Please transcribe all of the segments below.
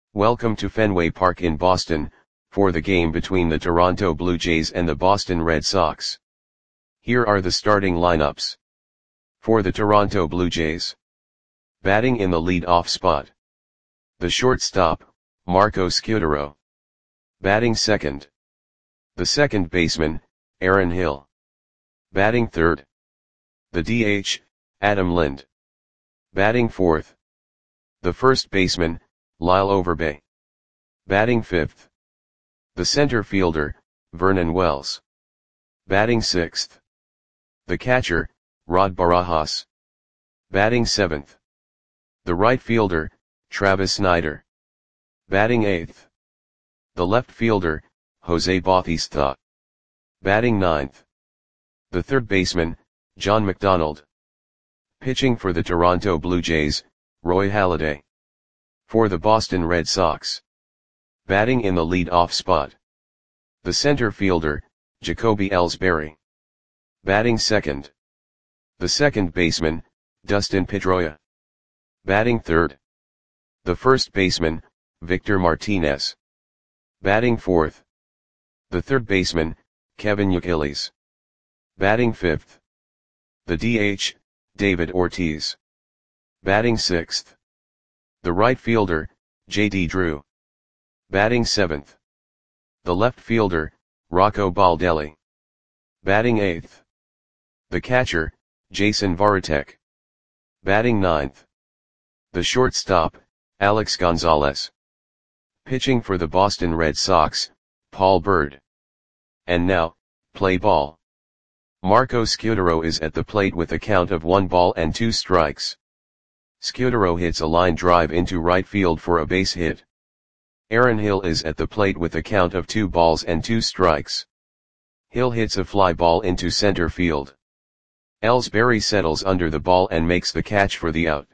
Welcome to Fenway Park in Boston, for the game between the Toronto Blue Jays and the Boston Red Sox. Here are the starting lineups. For the Toronto Blue Jays. Batting in the lead-off spot. The shortstop, Marco Scutaro. Batting second. The second baseman, Aaron Hill. Batting third. The DH, Adam Lind. Batting fourth. The first baseman, Lyle Overbay. Batting fifth. The center fielder, Vernon Wells. Batting sixth. The catcher, Rod Barajas. Batting seventh. The right fielder, Travis Snider. Batting eighth. The left fielder, Jose Bautista. Batting ninth. The third baseman, John McDonald. Pitching for the Toronto Blue Jays, Roy Halladay. For the Boston Red Sox. Batting in the lead-off spot. The center fielder, Jacoby Ellsbury. Batting second. The second baseman, Dustin Pedroia. Batting third. The first baseman, Victor Martinez. Batting fourth. The third baseman, Kevin Youkilis. Batting fifth. The DH, David Ortiz. Batting sixth. The right fielder, J.D. Drew. Batting seventh. The left fielder, Rocco Baldelli. Batting eighth. The catcher, Jason Varitek. Batting ninth. The shortstop, Alex Gonzalez. Pitching for the Boston Red Sox, Paul Byrd. And now, play ball. Marco Scutaro is at the plate with a count of 1-2 strikes. Scutaro hits a line drive into right field for a base hit. Aaron Hill is at the plate with a count of 2-2 strikes. Hill hits a fly ball into center field. Ellsbury settles under the ball and makes the catch for the out.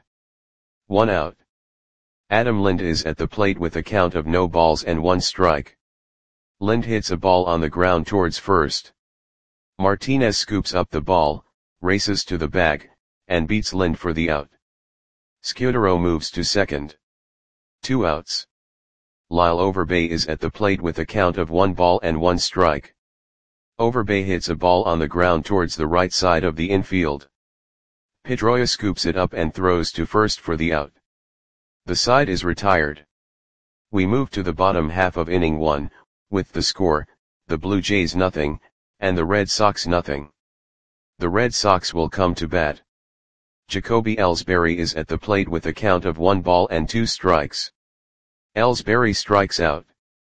1 out. Adam Lind is at the plate with a count of 0-1 strike. Lind hits a ball on the ground towards first. Martinez scoops up the ball, races to the bag, and beats Lind for the out. Scutaro moves to second. 2 outs. Lyle Overbay is at the plate with a count of 1-1 strike. Overbay hits a ball on the ground towards the right side of the infield. Pedroia scoops it up and throws to first for the out. The side is retired. We move to the bottom half of inning 1, with the score, the Blue Jays 0, and the Red Sox 0. The Red Sox will come to bat. Jacoby Ellsbury is at the plate with a count of 1-2 strikes. Ellsbury strikes out.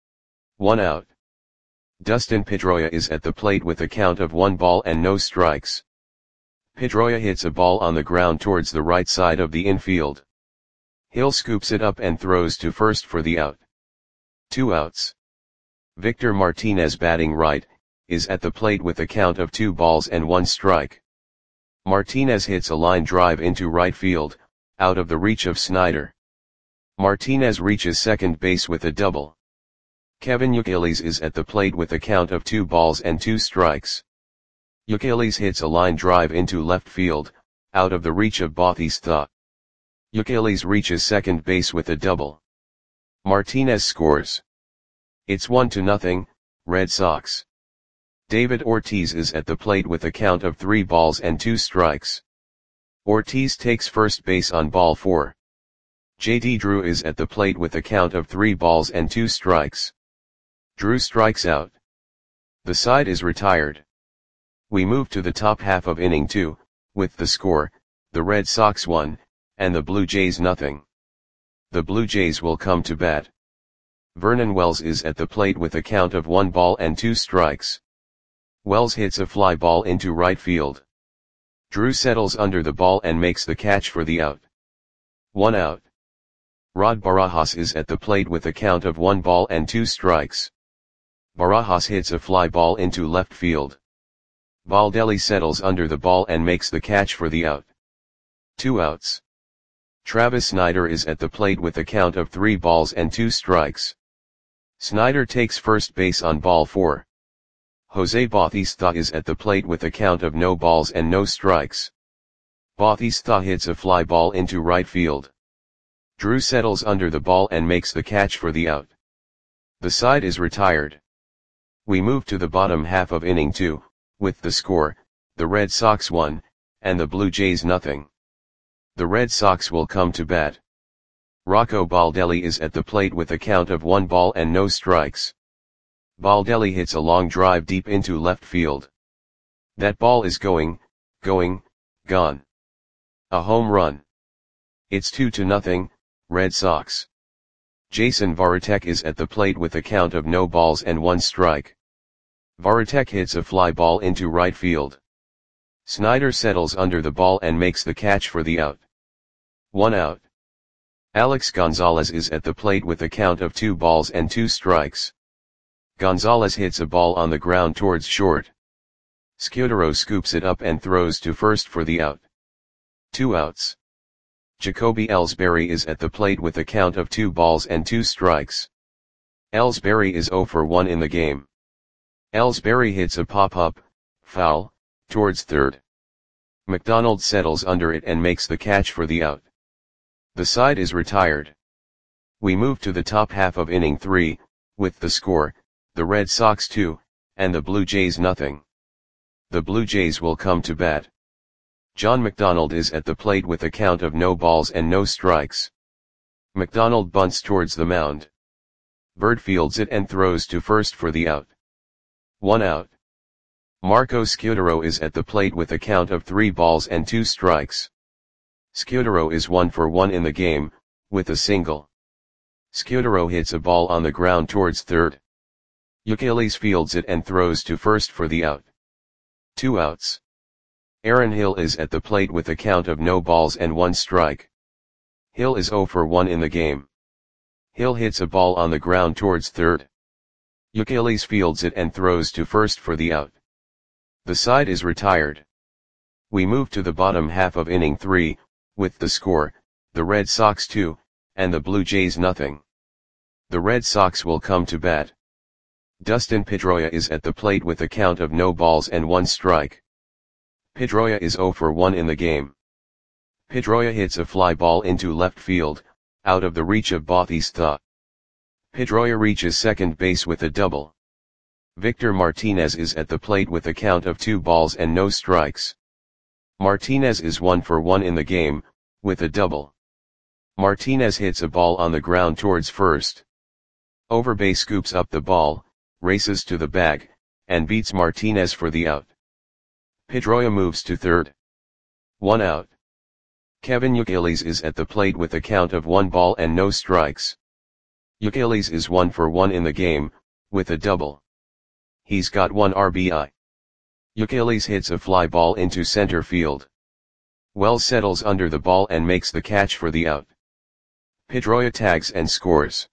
1 out. Dustin Pedroia is at the plate with a count of 1-0 strikes. Pedroia hits a ball on the ground towards the right side of the infield. Hill scoops it up and throws to first for the out. 2 outs. Victor Martinez, batting right, is at the plate with a count of 2-1 strike. Martinez hits a line drive into right field, out of the reach of Snider. Martinez reaches second base with a double. Kevin Youkilis is at the plate with a count of 2-2 strikes. Youkilis hits a line drive into left field, out of the reach of Bautista. Youkilis reaches second base with a double. Martinez scores. It's 1-0, Red Sox. David Ortiz is at the plate with a count of 3-2 strikes. Ortiz takes first base on ball 4. J.D. Drew is at the plate with a count of 3-2 strikes. Drew strikes out. The side is retired. We move to the top half of inning 2, with the score, the Red Sox 1, and the Blue Jays 0. The Blue Jays will come to bat. Vernon Wells is at the plate with a count of 1-2 strikes. Wells hits a fly ball into right field. Drew settles under the ball and makes the catch for the out. 1 out. Rod Barajas is at the plate with a count of 1-2 strikes. Barajas hits a fly ball into left field. Baldelli settles under the ball and makes the catch for the out. 2 outs. Travis Snider is at the plate with a count of 3-2 strikes. Snider takes first base on ball 4. Jose Bautista is at the plate with a count of 0-0 strikes. Bautista hits a fly ball into right field. Drew settles under the ball and makes the catch for the out. The side is retired. We move to the bottom half of inning 2, with the score, the Red Sox 1, and the Blue Jays nothing. The Red Sox will come to bat. Rocco Baldelli is at the plate with a count of 1 ball and no strikes. Baldelli hits a long drive deep into left field. That ball is going, gone. A home run. It's 2-0, Red Sox. Jason Varitek is at the plate with a count of no balls and 1 strike. Varitek hits a fly ball into right field. Snyder settles under the ball and makes the catch for the out. 1 out. Alex Gonzalez is at the plate with a count of 2 balls and 2 strikes. Gonzalez hits a ball on the ground towards short. Scudero scoops it up and throws to first for the out. 2 outs. Jacoby Ellsbury is at the plate with a count of 2 balls and 2 strikes. Ellsbury is 0 for 1 in the game. Ellsbury hits a pop-up, foul, towards third. McDonald settles under it and makes the catch for the out. The side is retired. We move to the top half of inning 3, with the score, the Red Sox 2, and the Blue Jays nothing. The Blue Jays will come to bat. John McDonald is at the plate with a count of no balls and no strikes. McDonald bunts towards the mound. Bird fields it and throws to first for the out. 1 out. Marco Scudero is at the plate with a count of 3 balls and 2 strikes. Scudero is 1 for 1 in the game, with a single. Scudero hits a ball on the ground towards third. Youkilis fields it and throws to first for the out. 2 outs. Aaron Hill is at the plate with a count of no balls and 1 strike. Hill is 0 for 1 in the game. Hill hits a ball on the ground towards third. Youkilis fields it and throws to first for the out. The side is retired. We move to the bottom half of inning 3, with the score, the Red Sox 2, and the Blue Jays nothing. The Red Sox will come to bat. Dustin Pedroia is at the plate with a count of no balls and 1 strike. Pedroia is 0 for 1 in the game. Pedroia hits a fly ball into left field, out of the reach of Bautista. Pedroia reaches second base with a double. Victor Martinez is at the plate with a count of 2 balls and no strikes. Martinez is 1 for 1 in the game, with a double. Martinez hits a ball on the ground towards first. Overbay scoops up the ball, races to the bag, and beats Martinez for the out. Pedroia moves to third. 1 out. Kevin Youkilis is at the plate with a count of 1 ball and no strikes. Youkilis is 1 for 1 in the game, with a double. He's got 1 RBI. Youkilis hits a fly ball into center field. Wells settles under the ball and makes the catch for the out. Pedroia tags and scores.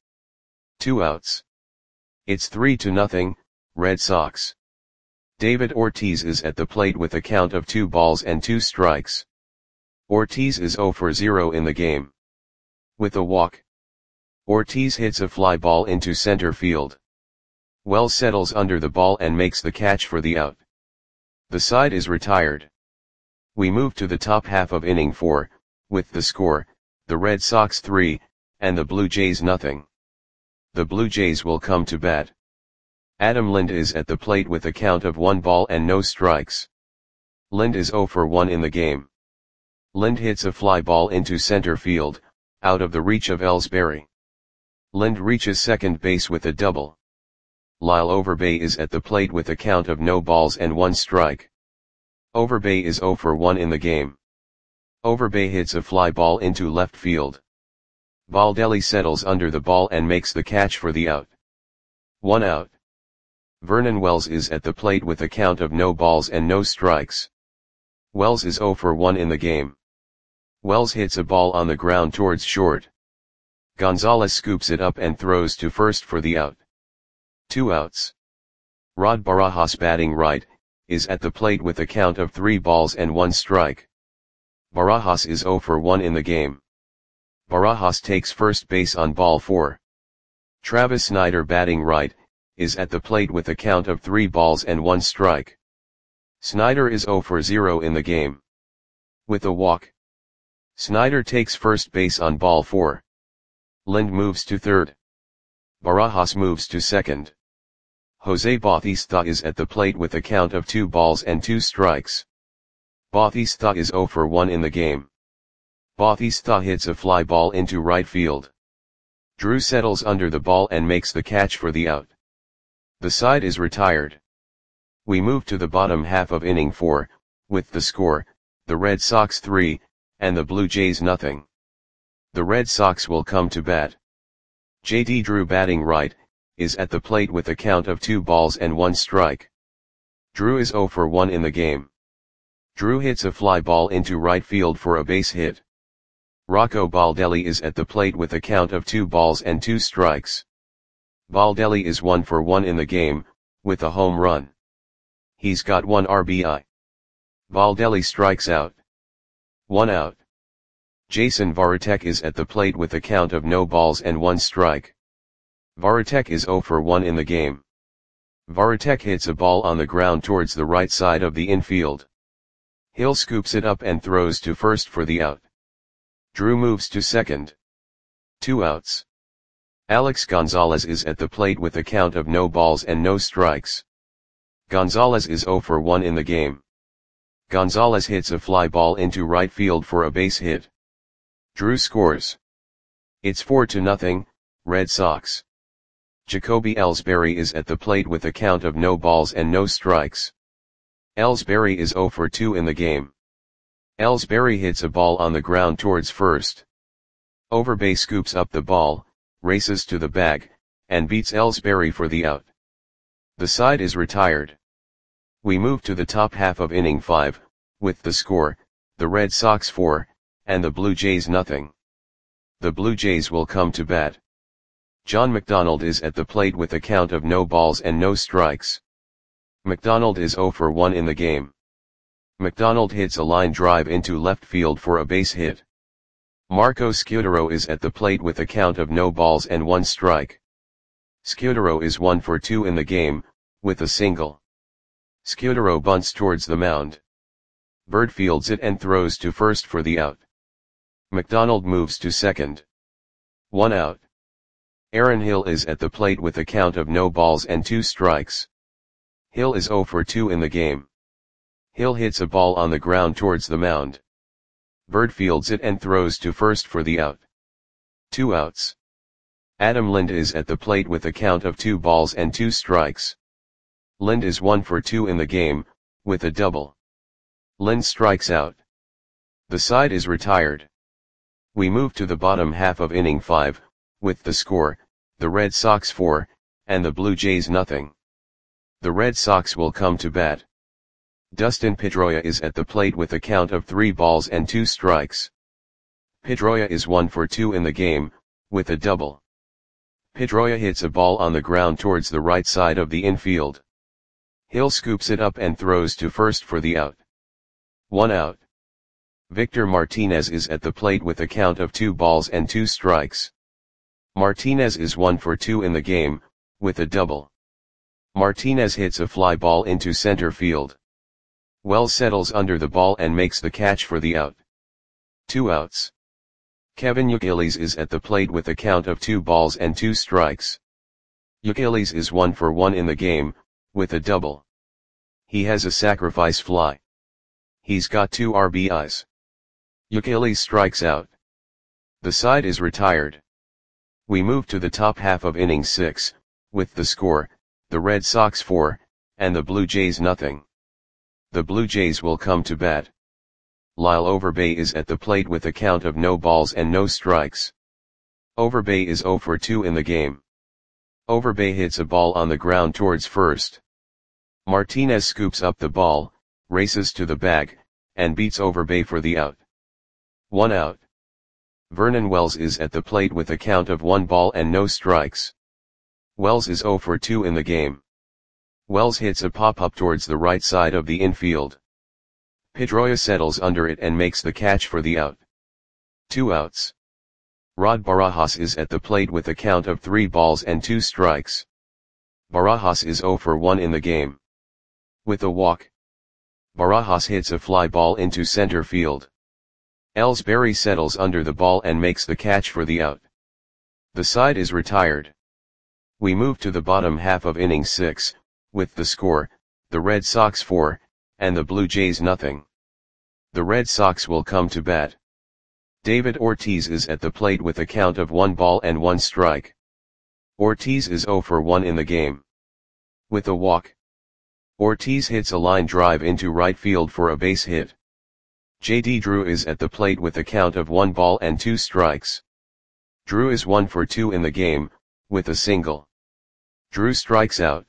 2 outs. It's 3-0, Red Sox. David Ortiz is at the plate with a count of 2 balls and 2 strikes. Ortiz is 0 for 0 in the game. With a walk. Ortiz hits a fly ball into center field. Wells settles under the ball and makes the catch for the out. The side is retired. We move to the top half of inning 4, with the score, the Red Sox 3, and the Blue Jays nothing. The Blue Jays will come to bat. Adam Lind is at the plate with a count of 1 ball and no strikes. Lind is 0 for 1 in the game. Lind hits a fly ball into center field, out of the reach of Ellsbury. Lind reaches second base with a double. Lyle Overbay is at the plate with a count of no balls and 1 strike. Overbay is 0 for 1 in the game. Overbay hits a fly ball into left field. Baldelli settles under the ball and makes the catch for the out. 1 out. Vernon Wells is at the plate with a count of no balls and no strikes. Wells is 0 for 1 in the game. Wells hits a ball on the ground towards short. Gonzalez scoops it up and throws to first for the out. 2 outs. Rod Barajas, batting right, is at the plate with a count of 3 balls and 1 strike. Barajas is 0 for 1 in the game. Barajas takes first base on ball 4. Travis Snyder, batting right, is at the plate with a count of 3 balls and 1 strike. Snyder is 0 for 0 in the game. With a walk. Snyder takes first base on ball 4. Lind moves to third. Barajas moves to second. Jose Bautista is at the plate with a count of 2 balls and 2 strikes. Bautista is 0 for 1 in the game. Bautista hits a fly ball into right field. Drew settles under the ball and makes the catch for the out. The side is retired. We move to the bottom half of inning 4, with the score, the Red Sox 3, and the Blue Jays nothing. The Red Sox will come to bat. J.D. Drew, batting right, is at the plate with a count of 2 balls and 1 strike. Drew is 0 for 1 in the game. Drew hits a fly ball into right field for a base hit. Rocco Baldelli is at the plate with a count of 2 balls and 2 strikes. Baldelli is 1 for 1 in the game, with a home run. He's got 1 RBI. Baldelli strikes out. 1 out. Jason Varitek is at the plate with a count of no balls and 1 strike. Varitek is 0 for 1 in the game. Varitek hits a ball on the ground towards the right side of the infield. Hill scoops it up and throws to first for the out. Drew moves to second. 2 outs. Alex Gonzalez is at the plate with a count of no balls and no strikes. Gonzalez is 0 for 1 in the game. Gonzalez hits a fly ball into right field for a base hit. Drew scores. It's 4-0, Red Sox. Jacoby Ellsbury is at the plate with a count of no balls and no strikes. Ellsbury is 0 for 2 in the game. Ellsbury hits a ball on the ground towards first. Overbay scoops up the ball, races to the bag, and beats Ellsbury for the out. The side is retired. We move to the top half of inning 5, with the score, the Red Sox 4, and the Blue Jays nothing. The Blue Jays will come to bat. John McDonald is at the plate with a count of no balls and no strikes. McDonald is 0 for 1 in the game. McDonald hits a line drive into left field for a base hit. Marco Scudero is at the plate with a count of no balls and 1 strike. Scudero is 1 for 2 in the game, with a single. Scudero bunts towards the mound. Bird fields it and throws to first for the out. McDonald moves to second. 1 out. Aaron Hill is at the plate with a count of no balls and 2 strikes. Hill is 0 for 2 in the game. Hill hits a ball on the ground towards the mound. Bird fields it and throws to first for the out. 2 outs. Adam Lind is at the plate with a count of 2 balls and 2 strikes. Lind is 1 for 2 in the game, with a double. Lind strikes out. The side is retired. We move to the bottom half of inning 5, with the score, the Red Sox 4, and the Blue Jays nothing. The Red Sox will come to bat. Dustin Pedroia is at the plate with a count of 3 balls and 2 strikes. Pedroia is 1 for 2 in the game, with a double. Pedroia hits a ball on the ground towards the right side of the infield. Hill scoops it up and throws to first for the out. 1 out. Victor Martinez is at the plate with a count of 2 balls and 2 strikes. Martinez is 1 for 2 in the game, with a double. Martinez hits a fly ball into center field. Wells settles under the ball and makes the catch for the out. 2 outs. Kevin Youkilis is at the plate with a count of 2 balls and 2 strikes. Youkilis is 1 for 1 in the game, with a double. He has a sacrifice fly. He's got 2 RBIs. Youkilis strikes out. The side is retired. We move to the top half of inning 6, with the score, the Red Sox 4, and the Blue Jays nothing. The Blue Jays will come to bat. Lyle Overbay is at the plate with a count of no balls and no strikes. Overbay is 0 for 2 in the game. Overbay hits a ball on the ground towards first. Martinez scoops up the ball, races to the bag, and beats Overbay for the out. 1 out. Vernon Wells is at the plate with a count of 1 ball and no strikes. Wells is 0 for 2 in the game. Wells hits a pop-up towards the right side of the infield. Pedroia settles under it and makes the catch for the out. 2 outs. Rod Barajas is at the plate with a count of 3 balls and 2 strikes. Barajas is 0 for 1 in the game. With a walk. Barajas hits a fly ball into center field. Ellsbury settles under the ball and makes the catch for the out. The side is retired. We move to the bottom half of inning 6, with the score, the Red Sox 4, and the Blue Jays nothing. The Red Sox will come to bat. David Ortiz is at the plate with a count of 1 ball and 1 strike. Ortiz is 0 for 1 in the game. With a walk, Ortiz hits a line drive into right field for a base hit. J.D. Drew is at the plate with a count of 1 ball and 2 strikes. Drew is 1 for 2 in the game, with a single. Drew strikes out.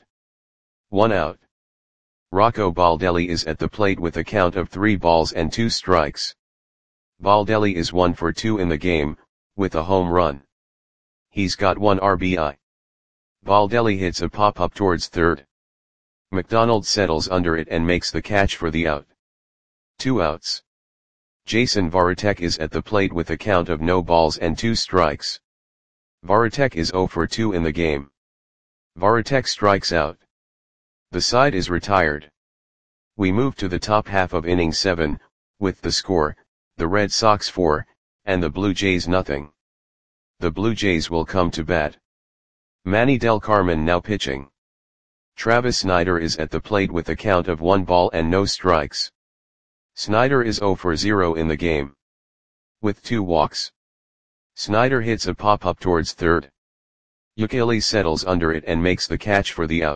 1 out. Rocco Baldelli is at the plate with a count of 3 balls and 2 strikes. Baldelli is 1 for 2 in the game, with a home run. He's got 1 RBI. Baldelli hits a pop-up towards third. McDonald settles under it and makes the catch for the out. 2 outs. Jason Varitek is at the plate with a count of no balls and 2 strikes. Varitek is 0 for 2 in the game. Varitek strikes out. The side is retired. We move to the top half of inning 7, with the score, the Red Sox 4, and the Blue Jays nothing. The Blue Jays will come to bat. Manny Del Carmen now pitching. Travis Snider is at the plate with a count of 1 ball and no strikes. Snider is 0 for 0 in the game. With 2 walks. Snider hits a pop-up towards third. Youkilis settles under it and makes the catch for the out.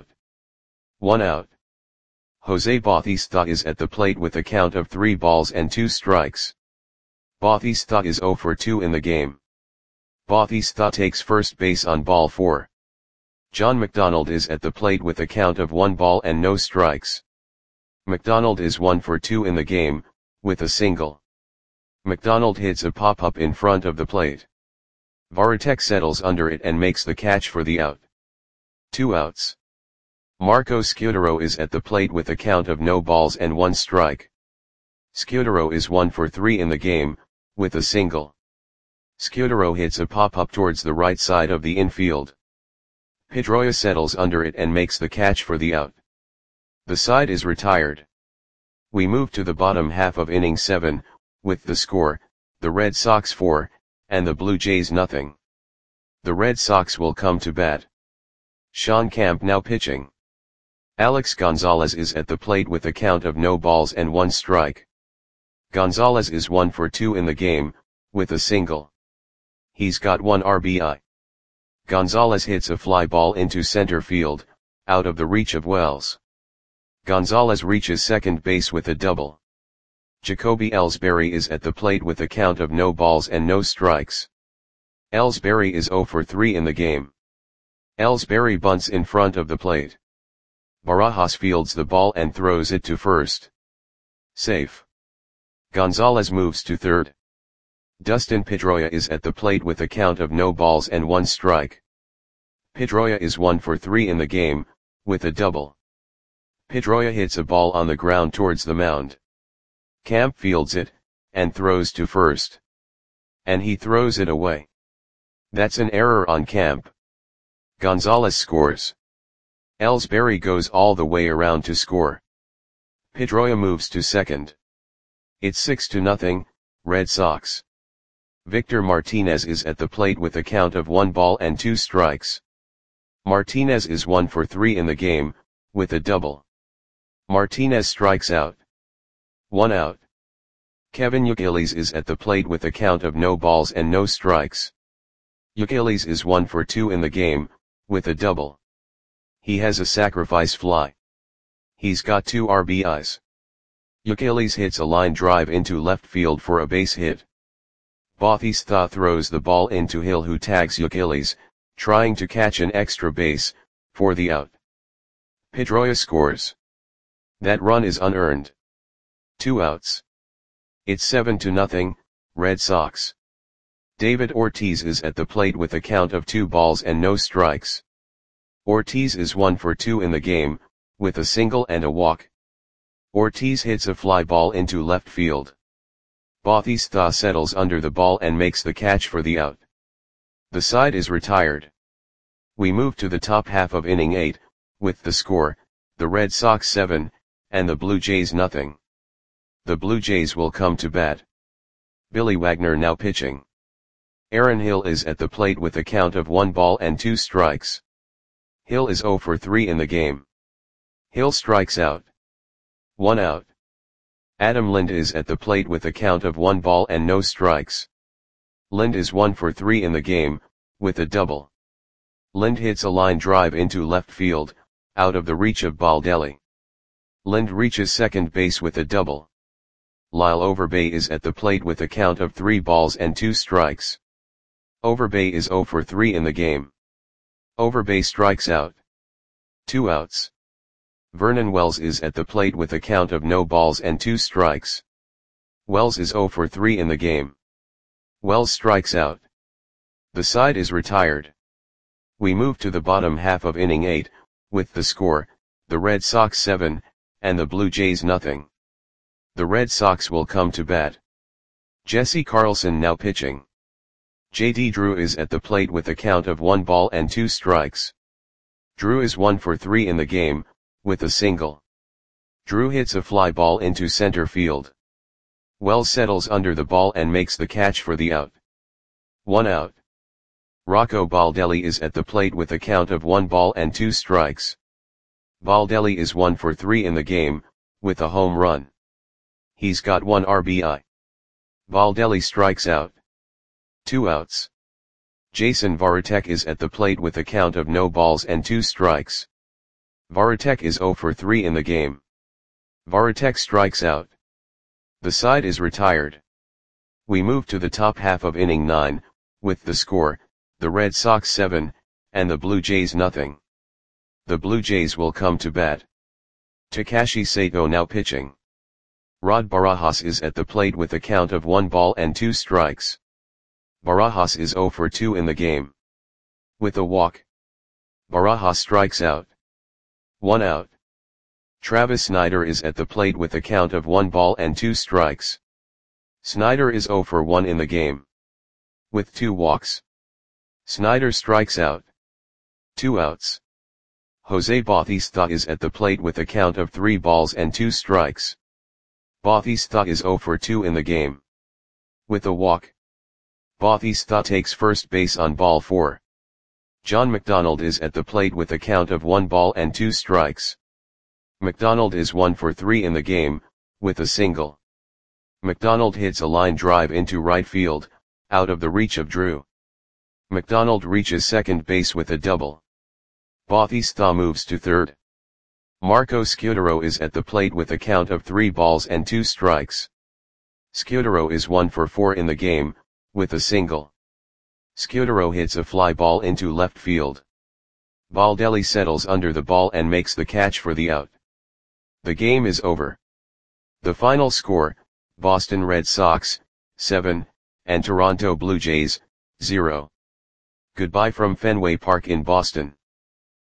1 out. Jose Bautista is at the plate with a count of 3 balls and 2 strikes. Bautista is 0 for 2 in the game. Bautista takes first base on ball 4. John McDonald is at the plate with a count of 1 ball and no strikes. McDonald is 1 for 2 in the game, with a single. McDonald hits a pop-up in front of the plate. Varitek settles under it and makes the catch for the out. 2 outs. Marco Scutaro is at the plate with a count of no balls and 1 strike. Scutaro is 1 for 3 in the game, with a single. Scutaro hits a pop-up towards the right side of the infield. Pedroia settles under it and makes the catch for the out. The side is retired. We move to the bottom half of inning 7, with the score, the Red Sox 4, and the Blue Jays nothing. The Red Sox will come to bat. Sean Camp now pitching. Alex Gonzalez is at the plate with a count of no balls and 1 strike. Gonzalez is 1 for 2 in the game, with a single. He's got 1 RBI. Gonzalez hits a fly ball into center field, out of the reach of Wells. Gonzalez reaches second base with a double. Jacoby Ellsbury is at the plate with a count of no balls and no strikes. Ellsbury is 0 for 3 in the game. Ellsbury bunts in front of the plate. Barajas fields the ball and throws it to first. Safe. Gonzalez moves to third. Dustin Pedroia is at the plate with a count of no balls and 1 strike. Pedroia is 1 for 3 in the game, with a double. Pedroia hits a ball on the ground towards the mound. Camp fields it, and throws to first. And he throws it away. That's an error on Camp. Gonzalez scores. Ellsbury goes all the way around to score. Pedroia moves to second. It's 6-0, Red Sox. Victor Martinez is at the plate with a count of 1 ball and 2 strikes. Martinez is 1 for 3 in the game, with a double. Martinez strikes out. 1 out. Kevin Youkilis is at the plate with a count of no balls and no strikes. Youkilis is 1 for 2 in the game, with a double. He has a sacrifice fly. He's got 2 RBIs. Youkilis hits a line drive into left field for a base hit. Bautista throws the ball into Hill, who tags Youkilis, trying to catch an extra base, for the out. Pedroia scores. That run is unearned. 2 outs. It's 7-0, Red Sox. David Ortiz is at the plate with a count of 2 balls and no strikes. Ortiz is 1 for 2 in the game, with a single and a walk. Ortiz hits a fly ball into left field. Bautista settles under the ball and makes the catch for the out. The side is retired. We move to the top half of inning 8, with the score, the Red Sox 7, and the Blue Jays nothing. The Blue Jays will come to bat. Billy Wagner now pitching. Aaron Hill is at the plate with a count of 1 ball and 2 strikes. Hill is 0 for 3 in the game. Hill strikes out. 1 out. Adam Lind is at the plate with a count of 1 ball and no strikes. Lind is 1 for 3 in the game, with a double. Lind hits a line drive into left field, out of the reach of Baldelli. Lind reaches second base with a double. Lyle Overbay is at the plate with a count of 3 balls and 2 strikes. Overbay is 0 for 3 in the game. Overbay strikes out. 2 outs. Vernon Wells is at the plate with a count of no balls and 2 strikes. Wells is 0 for 3 in the game. Wells strikes out. The side is retired. We move to the bottom half of inning 8, with the score, the Red Sox 7, and the Blue Jays nothing. The Red Sox will come to bat. Jesse Carlson now pitching. J.D. Drew is at the plate with a count of 1 ball and 2 strikes. Drew is 1 for 3 in the game, with a single. Drew hits a fly ball into center field. Wells settles under the ball and makes the catch for the out. 1 out. Rocco Baldelli is at the plate with a count of 1 ball and 2 strikes. Baldelli is 1 for 3 in the game, with a home run. He's got 1 RBI. Baldelli strikes out. 2 outs. Jason Varitek is at the plate with a count of no balls and 2 strikes. Varitek is 0 for 3 in the game. Varitek strikes out. The side is retired. We move to the top half of inning 9, with the score, the Red Sox 7, and the Blue Jays nothing. The Blue Jays will come to bat. Takashi Sato now pitching. Rod Barajas is at the plate with a count of 1 ball and 2 strikes. Barajas is 0 for 2 in the game. With a walk. Barajas strikes out. 1 out. Travis Snider is at the plate with a count of 1 ball and 2 strikes. Snider is 0 for 1 in the game. With 2 walks. Snider strikes out. 2 outs. Jose Bautista is at the plate with a count of 3 balls and 2 strikes. Bautista is 0 for 2 in the game. With a walk. Bautista takes first base on ball 4. John McDonald is at the plate with a count of 1 ball and 2 strikes. McDonald is 1 for 3 in the game, with a single. McDonald hits a line drive into right field, out of the reach of Drew. McDonald reaches second base with a double. Bautista moves to third. Marco Scutaro is at the plate with a count of 3 balls and 2 strikes. Scutaro is 1 for 4 in the game, with a single. Scutaro hits a fly ball into left field. Baldelli settles under the ball and makes the catch for the out. The game is over. The final score, Boston Red Sox, 7, and Toronto Blue Jays, 0. Goodbye from Fenway Park in Boston.